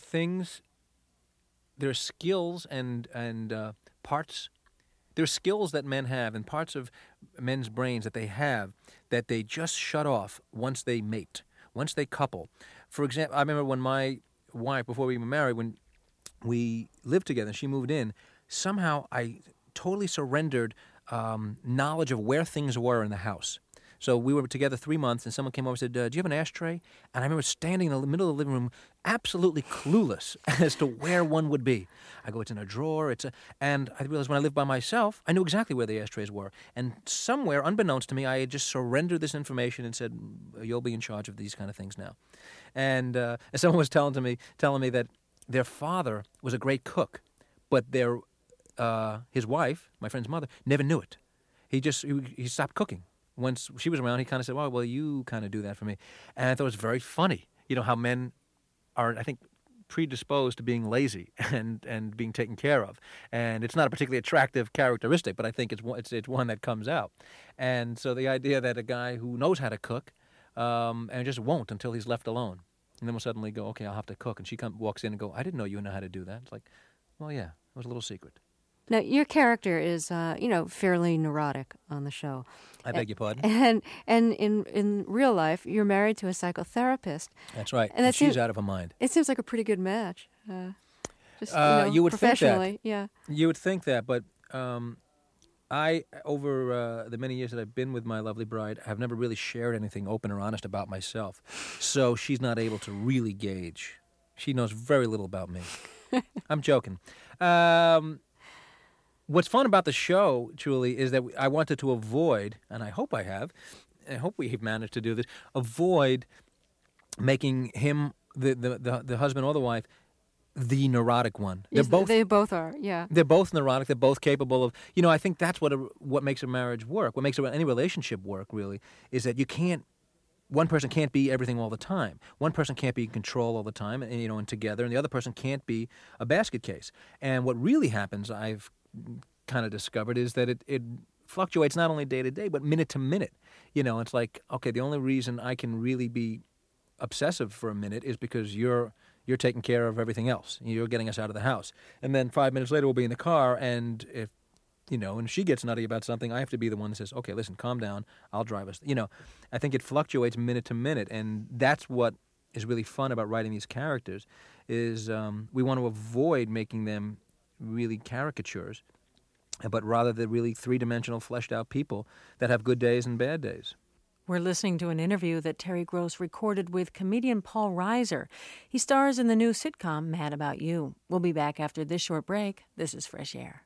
Q: are skills and parts. There are skills that men have and parts of men's brains that they have that they just shut off once they mate, once they couple. For example, I remember when my wife, before we were married, when we lived together and she moved in, somehow I totally surrendered knowledge of where things were in the house. So we were together 3 months, and someone came over and said, do you have an ashtray? And I remember standing in the middle of the living room, absolutely clueless as to where one would be. I go, it's in a drawer. And I realized when I lived by myself, I knew exactly where the ashtrays were. And somewhere, unbeknownst to me, I had just surrendered this information and said, you'll be in charge of these kind of things now. And someone was telling me that their father was a great cook, but his wife, my friend's mother, never knew it. He stopped cooking. Once she was around, he kind of said, well, you kind of do that for me. And I thought it was very funny, you know, how men are, I think, predisposed to being lazy and being taken care of. And it's not a particularly attractive characteristic, but I think it's one that comes out. And so the idea that a guy who knows how to cook and just won't until he's left alone, and then will suddenly go, okay, I'll have to cook. And she walks in and go, I didn't know you know how to do that. It's like, well, yeah, it was a little secret.
H: Now, your character is, fairly neurotic on the show.
Q: I beg your pardon?
H: And in real life, you're married to a psychotherapist.
Q: That's right. And she's out of her mind.
H: It seems like a pretty good match.
Q: You would
H: professionally,
Q: think that.
H: Yeah.
Q: You would think that, but I, over the many years that I've been with my lovely bride, have never really shared anything open or honest about myself. So she's not able to really gauge. She knows very little about me. I'm joking. What's fun about the show, truly, is that I wanted to avoid, and I hope I hope we've managed to do this, avoid making him, the husband or the wife, the neurotic one.
H: Yes, they both are, yeah.
Q: They're both neurotic. They're both capable of, I think that's what makes a marriage work. What makes any relationship work, really, is that one person can't be everything all the time. One person can't be in control all the time, and together, and the other person can't be a basket case. And what really happens, I've kind of discovered, is that it fluctuates not only day to day, but minute to minute. It's like, okay, the only reason I can really be obsessive for a minute is because you're taking care of everything else. You're getting us out of the house. And then 5 minutes later, we'll be in the car, and if she gets nutty about something, I have to be the one that says, okay, listen, calm down, I'll drive us. I think it fluctuates minute to minute, and that's what is really fun about writing these characters, is we want to avoid making them really caricatures, but rather the really three-dimensional, fleshed-out people that have good days and bad days.
A: We're listening to an interview that Terry Gross recorded with comedian Paul Reiser. He stars in the new sitcom Mad About You. We'll be back after this short break. This is Fresh Air.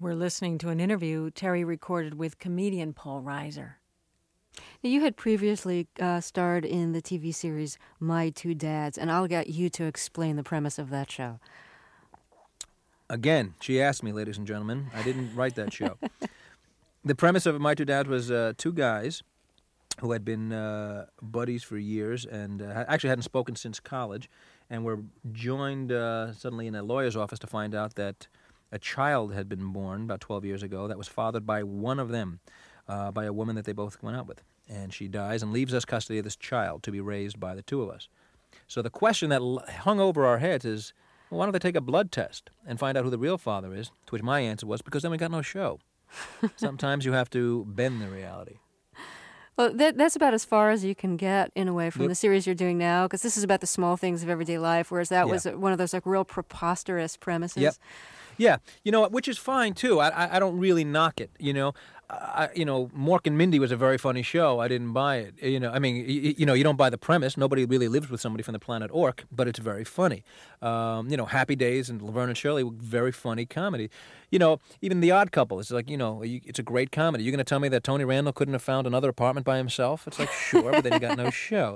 A: We're listening to an interview Terry recorded with comedian Paul Reiser.
H: You had previously starred in the TV series My Two Dads, and I'll get you to explain the premise of that show.
Q: Again, she asked me, ladies and gentlemen. I didn't write that show. The premise of My Two Dads was two guys who had been buddies for years and actually hadn't spoken since college, and were joined suddenly in a lawyer's office to find out that a child had been born about 12 years ago that was fathered by one of them, by a woman that they both went out with. And she dies and leaves us custody of this child to be raised by the two of us. So the question that hung over our heads is, well, why don't they take a blood test and find out who the real father is? To which my answer was, because then we got no show. Sometimes you have to bend the reality.
H: Well, that's about as far as you can get, in a way, from the series you're doing now, because this is about the small things of everyday life, whereas that was one of those like real preposterous premises.
Q: Yep. Yeah, which is fine too. I don't really knock it. Mork and Mindy was a very funny show. I didn't buy it. You don't buy the premise. Nobody really lives with somebody from the planet Ork, but it's very funny. Happy Days and Laverne and Shirley were very funny comedy. Even The Odd Couple. It's like it's a great comedy. You're going to tell me that Tony Randall couldn't have found another apartment by himself? It's like sure, but then he got no show.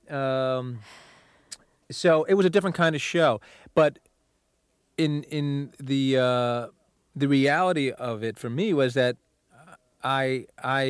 Q: So it was a different kind of show, but. In the reality of it for me was that I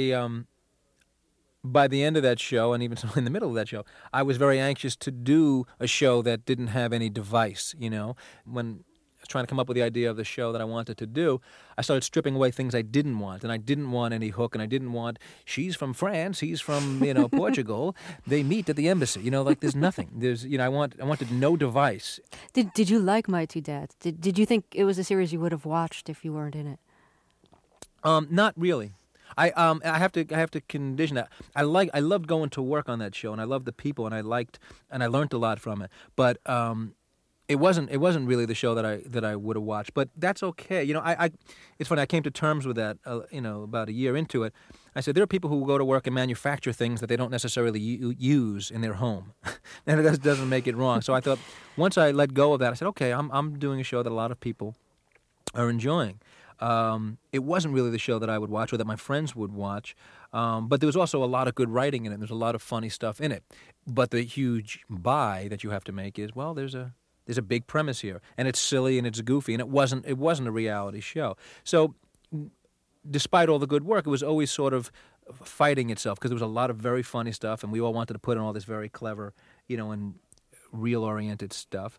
Q: by the end of that show, and even in the middle of that show, I was very anxious to do a show that didn't have any device. When I was trying to come up with the idea of the show that I wanted to do, I started stripping away things I didn't want, and I didn't want any hook, and I didn't want she's from France, he's from Portugal, they meet at the embassy. There's nothing. I wanted no device. Did
H: you like My Two Dads? Did you think it was a series you would have watched if you weren't in it?
Q: Not really. I have to condition that. I loved going to work on that show, and I loved the people, and I learned a lot from it. But it wasn't really the show that I would have watched. But that's okay. It's funny. I came to terms with that. About a year into it, I said there are people who go to work and manufacture things that they don't necessarily use in their home, and that doesn't make it wrong. So I thought once I let go of that, I said, okay, I'm doing a show that a lot of people are enjoying. It wasn't really the show that I would watch or that my friends would watch, but there was also a lot of good writing in it. There's a lot of funny stuff in it. But the huge buy that you have to make is, well, there's a big premise here, and it's silly and it's goofy, and it wasn't a reality show. So despite all the good work, it was always sort of fighting itself because there was a lot of very funny stuff, and we all wanted to put in all this very clever, and real-oriented stuff.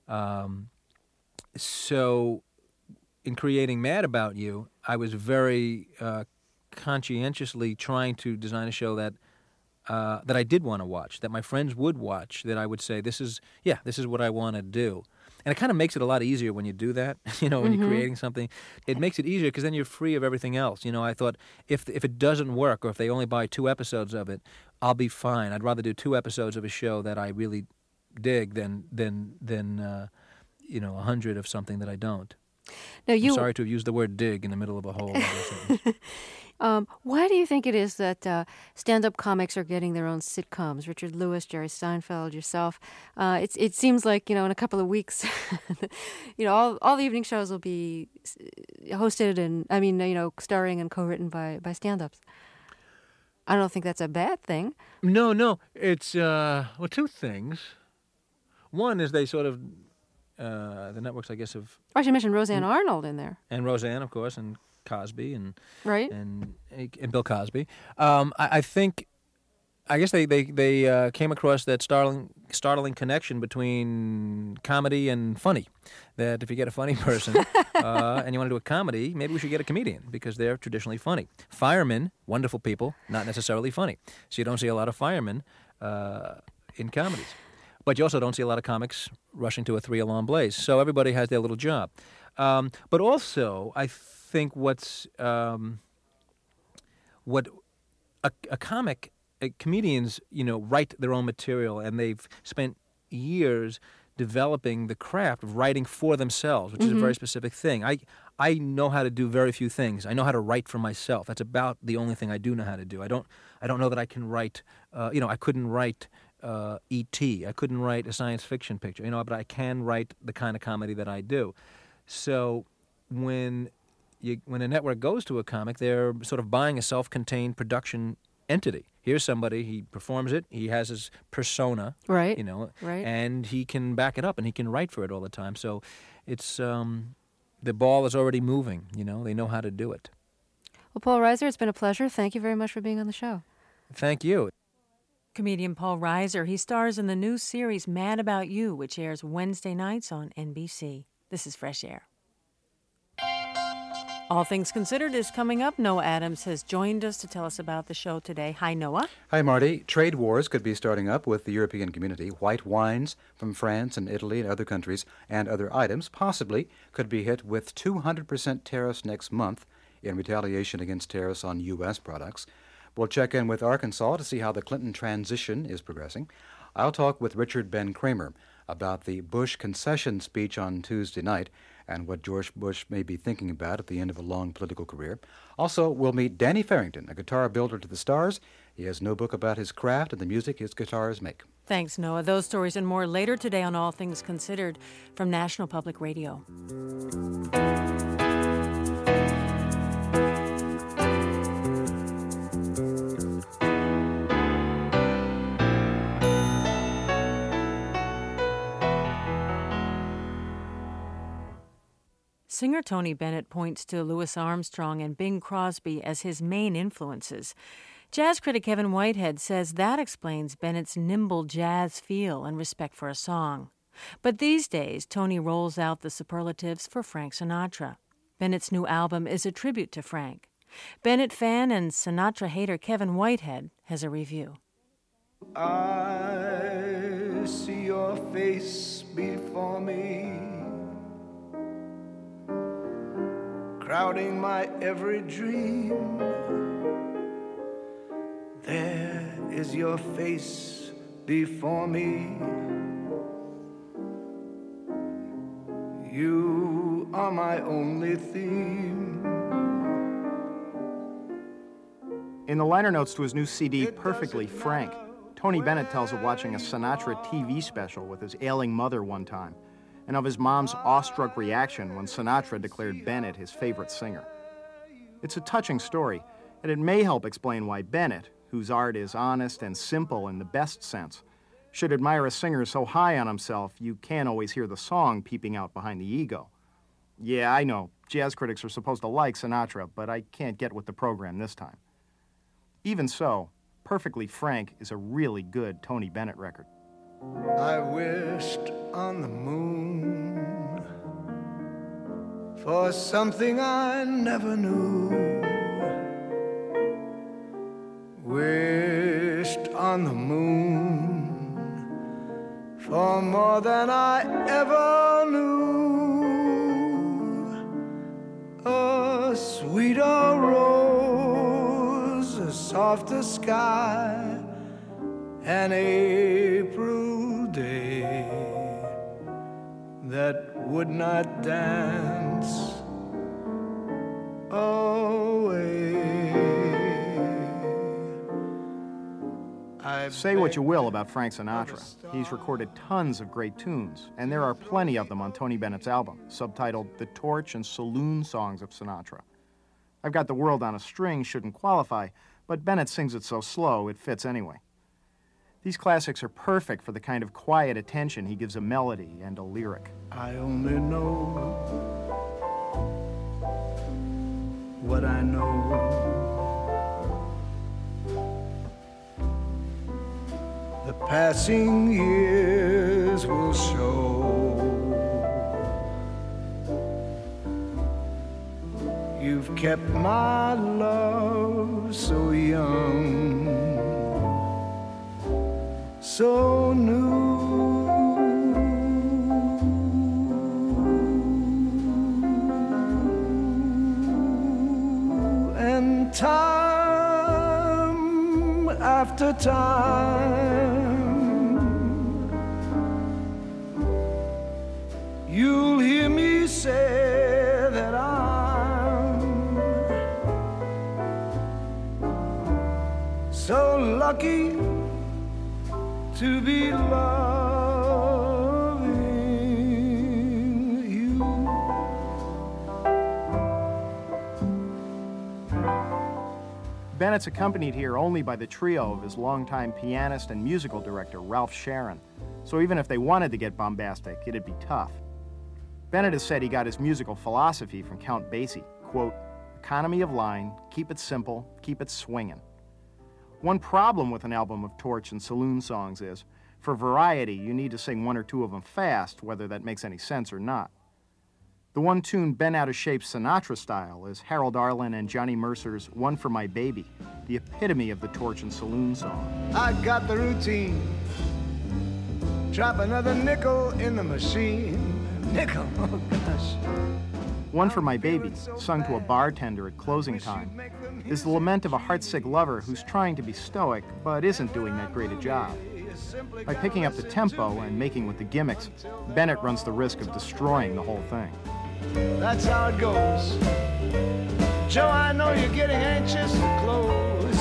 Q: So in creating Mad About You, I was very conscientiously trying to design a show that I did want to watch, that my friends would watch, that I would say, this is what I want to do. And it kind of makes it a lot easier when you do that, when you're creating something. It makes it easier because then you're free of everything else. I thought if it doesn't work or if they only buy 2 episodes of it, I'll be fine. I'd rather do 2 episodes of a show that I really dig than 100 of something that I don't. Now I'm sorry to have used the word dig in the middle of a whole other sentence.
H: Why do you think it is that stand-up comics are getting their own sitcoms? Richard Lewis, Jerry Seinfeld, yourself. It seems like, in a couple of weeks, all the evening shows will be hosted and, starring and co-written by stand-ups. I don't think that's a bad thing.
Q: No. It's, 2 things. One is they sort of, the networks, I guess, have...
H: I should mention Roseanne Arnold in there.
Q: And Roseanne, of course, and Cosby and
H: right
Q: and Bill Cosby. I guess they came across that startling connection between comedy and funny. That if you get a funny person and you want to do a comedy, maybe we should get a comedian because they're traditionally funny. Firemen, wonderful people, not necessarily funny. So you don't see a lot of firemen in comedies. But you also don't see a lot of comics rushing to a 3-alarm blaze. So everybody has their little job. But also, I think what a comic, comedians, write their own material, and they've spent years developing the craft of writing for themselves, which is a very specific thing. I know how to do very few things. I know how to write for myself. That's about the only thing I do know how to do. I don't know that I can write. I couldn't write E.T. I couldn't write a science fiction picture. But I can write the kind of comedy that I do. So when when a network goes to a comic, they're sort of buying a self-contained production entity. Here's somebody, he performs it, he has his persona,
H: right?
Q: Right. And he can back it up, and he can write for it all the time. So it's the ball is already moving. They know how to do it.
H: Well, Paul Reiser, it's been a pleasure. Thank you very much for being on the show.
Q: Thank you.
A: Comedian Paul Reiser. He stars in the new series Mad About You, which airs Wednesday nights on NBC. This is Fresh Air. All Things Considered is coming up. Noah Adams has joined us to tell us about the show today. Hi, Noah.
R: Hi, Marty. Trade wars could be starting up with the European community. White wines from France and Italy and other countries and other items possibly could be hit with 200% tariffs next month in retaliation against tariffs on U.S. products. We'll check in with Arkansas to see how the Clinton transition is progressing. I'll talk with Richard Ben Kramer about the Bush concession speech on Tuesday night and what George Bush may be thinking about at the end of a long political career. Also, we'll meet Danny Farrington, a guitar builder to the stars. He has no book about his craft and the music his guitars make.
A: Thanks, Noah. Those stories and more later today on All Things Considered from National Public Radio. Singer Tony Bennett points to Louis Armstrong and Bing Crosby as his main influences. Jazz critic Kevin Whitehead says that explains Bennett's nimble jazz feel and respect for a song. But these days, Tony rolls out the superlatives for Frank Sinatra. Bennett's new album is a tribute to Frank. Bennett fan and Sinatra hater Kevin Whitehead has a review.
S: I see your face before me, crowding my every dream. There is your face before me. You are my only theme.
T: In the liner notes to his new CD, Perfectly Frank, Tony Bennett tells of watching a Sinatra TV special with his ailing mother one time, and of his mom's awestruck reaction when Sinatra declared Bennett his favorite singer. It's a touching story, and it may help explain why Bennett, whose art is honest and simple in the best sense, should admire a singer so high on himself you can't always hear the song peeping out behind the ego. Yeah, I know, jazz critics are supposed to like Sinatra, but I can't get with the program this time. Even so, Perfectly Frank is a really good Tony Bennett record.
S: I wished on the moon for something I never knew. Wished on the moon for more than I ever knew. A sweeter rose, a softer sky, an April day that would not dance away.
T: Say what you will about Frank Sinatra. He's recorded tons of great tunes, and there are plenty of them on Tony Bennett's album, subtitled The Torch and Saloon Songs of Sinatra. I've Got the World on a String shouldn't qualify, but Bennett sings it so slow it fits anyway. These classics are perfect for the kind of quiet attention he gives a melody and a lyric.
S: I only know what I know. The passing years will show. You've kept my love so young, so new. And time after time, you'll hear me say that I'm so lucky to be loving you.
T: Bennett's accompanied here only by the trio of his longtime pianist and musical director, Ralph Sharon. So even if they wanted to get bombastic, it'd be tough. Bennett has said he got his musical philosophy from Count Basie, quote, economy of line, keep it simple, keep it swinging. One problem with an album of torch and saloon songs is, for variety, you need to sing one or two of them fast, whether that makes any sense or not. The one-tune bent-out-of-shape Sinatra style is Harold Arlen and Johnny Mercer's One for My Baby, the epitome of the torch and saloon song.
S: I got the routine. Drop another nickel in the machine. Nickel, oh gosh.
T: One for My Baby, sung to a bartender at closing time, is the lament of a heartsick lover who's trying to be stoic but isn't doing that great a job. By picking up the tempo and making with the gimmicks, Bennett runs the risk of destroying the whole thing.
S: That's how it goes. Joe, I know you're getting anxious to close.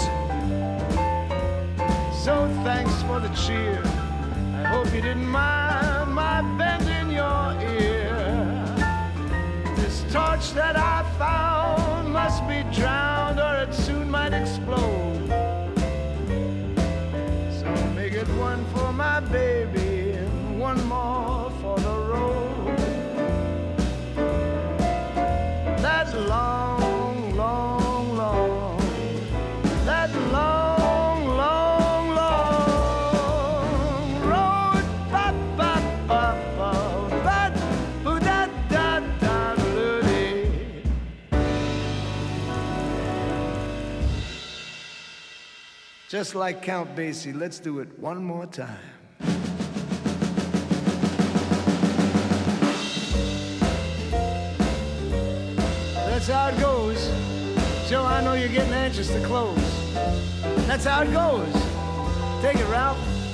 S: So thanks for the cheer. I hope you didn't mind my bend in your ear. This torch that I found must be drowned or it soon might explode. So make it one for my baby and one more for the road. That long, long, long, that long, long, long road, ba, ba, ba, ba, ba, boo, da, da, da, doo-dee. Just like Count Basie, let's do it one more time. That's how it goes. Joe, I know you're getting anxious to close. That's how it goes. Take it, Ralph.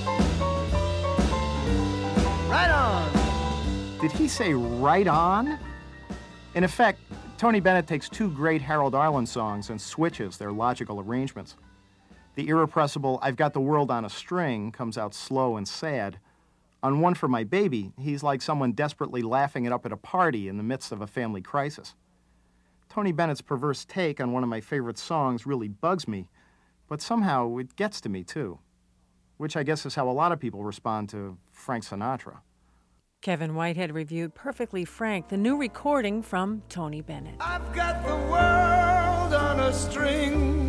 S: Right on.
T: Did he say right on? In effect, Tony Bennett takes two great Harold Arlen songs and switches their logical arrangements. The irrepressible I've Got the World on a String comes out slow and sad. On One for My Baby, he's like someone desperately laughing it up at a party in the midst of a family crisis. Tony Bennett's perverse take on one of my favorite songs really bugs me, but somehow it gets to me too, which I guess is how a lot of people respond to Frank Sinatra.
A: Kevin Whitehead reviewed Perfectly Frank, the new recording from Tony Bennett.
S: I've got the world on a string,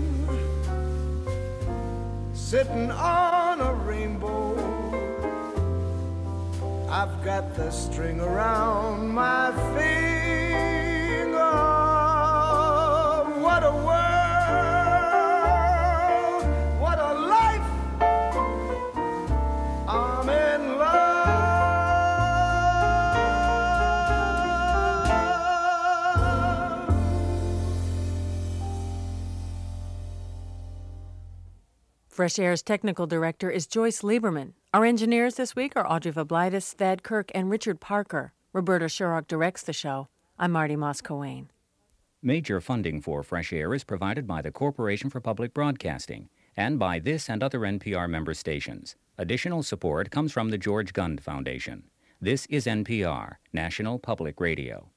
S: sitting on a rainbow. I've got the string around my finger. What a world, what a life, I'm in love.
A: Fresh Air's technical director is Joyce Lieberman. Our engineers this week are Audrey Vablaitis, Thad Kirk, and Richard Parker. Roberta Sherrock directs the show. I'm Marty Moss-Coane.
J: Major funding for Fresh Air is provided by the Corporation for Public Broadcasting and by this and other NPR member stations. Additional support comes from the George Gund Foundation. This is NPR, National Public Radio.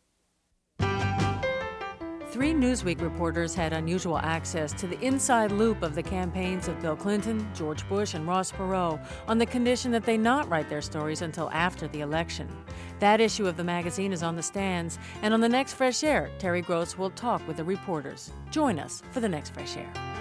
A: 3 Newsweek reporters had unusual access to the inside loop of the campaigns of Bill Clinton, George Bush, and Ross Perot on the condition that they not write their stories until after the election. That issue of the magazine is on the stands, and on the next Fresh Air, Terry Gross will talk with the reporters. Join us for the next Fresh Air.